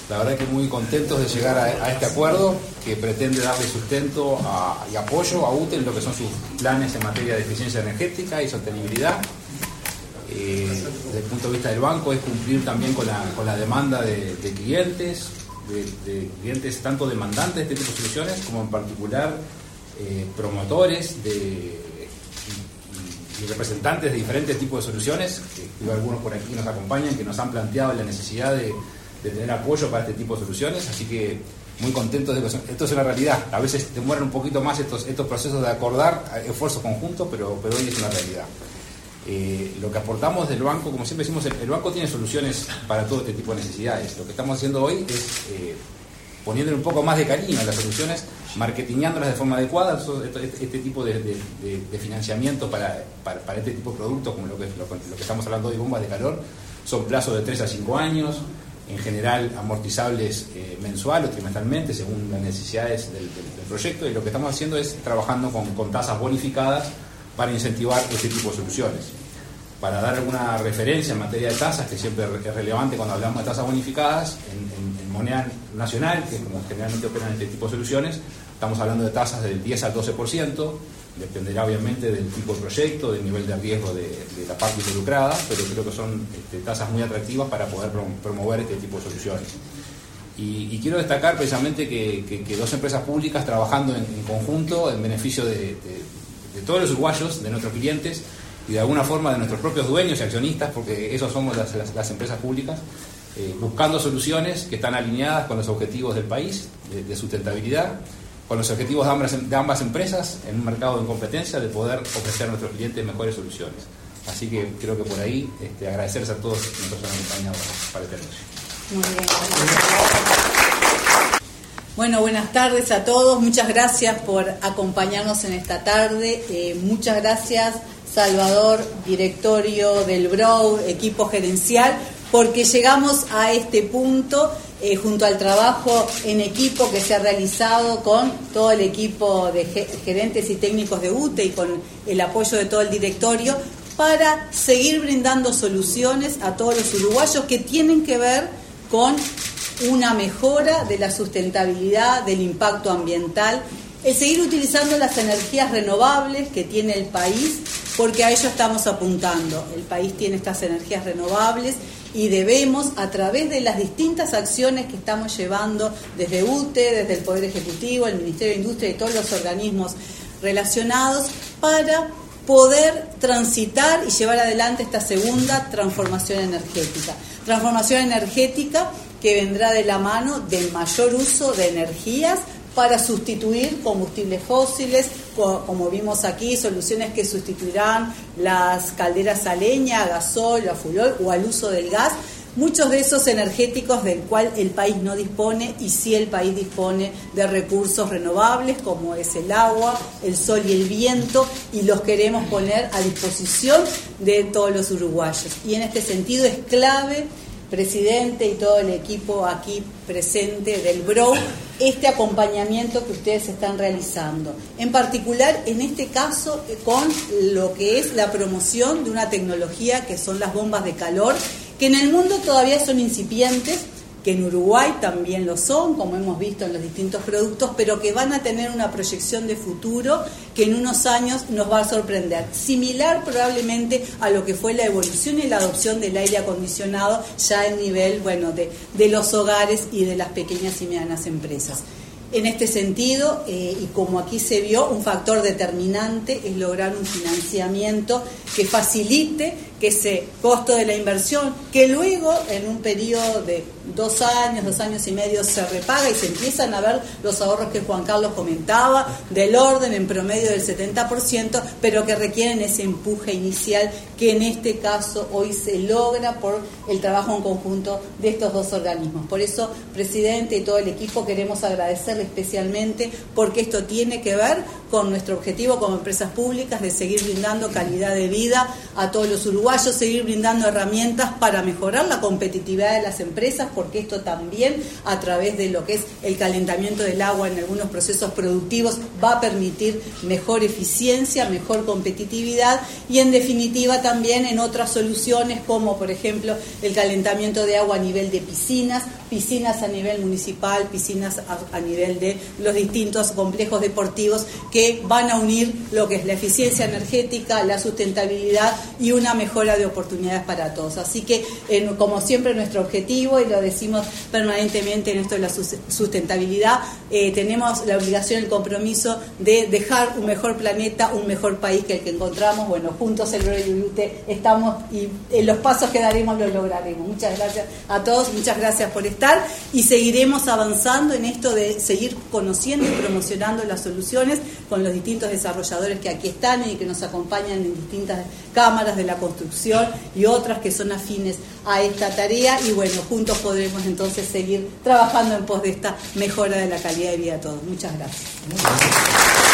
La verdad que muy contentos de llegar a este acuerdo que pretende darle sustento y apoyo a UTE en lo que son sus planes en materia de eficiencia energética y sostenibilidad. Desde el punto de vista del banco es cumplir también con la demanda de clientes, de clientes tanto demandantes de este tipo de soluciones como en particular promotores y representantes de diferentes tipos de soluciones, que algunos por aquí nos acompañan, que nos han planteado la necesidad de tener apoyo para este tipo de soluciones, así que muy contentos de que esto es una realidad. A veces demoran un poquito más estos procesos de acordar esfuerzos conjuntos, pero hoy es una realidad. Lo que aportamos del banco, como siempre decimos, el banco tiene soluciones para todo este tipo de necesidades. Lo que estamos haciendo hoy es poniéndole un poco más de cariño a las soluciones, marketingándolas de forma adecuada. Este tipo de financiamiento para este tipo de productos, como lo que estamos hablando hoy, bombas de calor, son plazos de 3 a 5 años, en general amortizables mensual o trimestralmente según las necesidades del proyecto, y lo que estamos haciendo es trabajando con tasas bonificadas para incentivar este tipo de soluciones. Para dar alguna referencia en materia de tasas, que siempre es relevante cuando hablamos de tasas bonificadas, en moneda nacional, que como generalmente operan este tipo de soluciones, estamos hablando de tasas del 10 al 12%, dependerá obviamente del tipo de proyecto, del nivel de riesgo de la parte involucrada, pero creo que son tasas muy atractivas para poder promover este tipo de soluciones. Y quiero destacar precisamente que dos empresas públicas trabajando en conjunto en beneficio de todos los uruguayos, de nuestros clientes y de alguna forma de nuestros propios dueños y accionistas, porque esos somos las empresas públicas, buscando soluciones que están alineadas con los objetivos del país, de sustentabilidad, con los objetivos de ambas empresas en un mercado de competencia, de poder ofrecer a nuestros clientes mejores soluciones. Así que creo que por ahí agradecerles a todos los que nos han acompañado para este anuncio. Muy bien. Bueno, buenas tardes a todos. Muchas gracias por acompañarnos en esta tarde. Muchas gracias, Salvador, directorio del BROW, equipo gerencial, porque llegamos a este punto junto al trabajo en equipo que se ha realizado con todo el equipo de gerentes y técnicos de UTE y con el apoyo de todo el directorio para seguir brindando soluciones a todos los uruguayos que tienen que ver con una mejora de la sustentabilidad, del impacto ambiental, el seguir utilizando las energías renovables que tiene el país, porque a ello estamos apuntando. El país tiene estas energías renovables y debemos, a través de las distintas acciones que estamos llevando desde UTE, desde el Poder Ejecutivo, el Ministerio de Industria y todos los organismos relacionados, para poder transitar y llevar adelante esta segunda transformación energética. Transformación energética que vendrá de la mano del mayor uso de energías para sustituir combustibles fósiles, como vimos aquí, soluciones que sustituirán las calderas a leña, a gasol, a furol o al uso del gas. Muchos de esos energéticos del cual el país no dispone, y sí el país dispone de recursos renovables como es el agua, el sol y el viento, y los queremos poner a disposición de todos los uruguayos. Y en este sentido es clave, presidente y todo el equipo aquí presente del BROW, este acompañamiento que ustedes están realizando. En particular, en este caso, con lo que es la promoción de una tecnología que son las bombas de calor, que en el mundo todavía son incipientes, que en Uruguay también lo son, como hemos visto en los distintos productos, pero que van a tener una proyección de futuro que en unos años nos va a sorprender. Similar probablemente a lo que fue la evolución y la adopción del aire acondicionado ya en nivel, de los hogares y de las pequeñas y medianas empresas. En este sentido, y como aquí se vio, un factor determinante es lograr un financiamiento que facilite que ese costo de la inversión, que luego en un periodo de 2 años y medio se repaga y se empiezan a ver los ahorros que Juan Carlos comentaba, del orden en promedio del 70%, pero que requieren ese empuje inicial que en este caso hoy se logra por el trabajo en conjunto de estos dos organismos. Por eso, presidente y todo el equipo, queremos agradecerle especialmente, porque esto tiene que ver con nuestro objetivo como empresas públicas de seguir brindando calidad de vida a todos los uruguayos, seguir brindando herramientas para mejorar la competitividad de las empresas, porque esto también, a través de lo que es el calentamiento del agua en algunos procesos productivos, va a permitir mejor eficiencia, mejor competitividad y, en definitiva, también en otras soluciones como, por ejemplo, el calentamiento de agua a nivel de piscinas piscinas a nivel municipal, piscinas a nivel de los distintos complejos deportivos que van a unir lo que es la eficiencia energética, la sustentabilidad y una mejora de oportunidades para todos. Así que, como siempre, nuestro objetivo, y lo decimos permanentemente en esto de la sustentabilidad, tenemos la obligación, el compromiso de dejar un mejor planeta, un mejor país que el que encontramos. Bueno, juntos el Brou y UTE estamos, y en los pasos que daremos los lograremos. Muchas gracias a todos, muchas gracias por estar, y seguiremos avanzando en esto de seguir conociendo y promocionando las soluciones con los distintos desarrolladores que aquí están y que nos acompañan en distintas cámaras de la construcción y otras que son afines a esta tarea, y bueno, juntos podremos entonces seguir trabajando en pos de esta mejora de la calidad de vida de todos. Muchas gracias.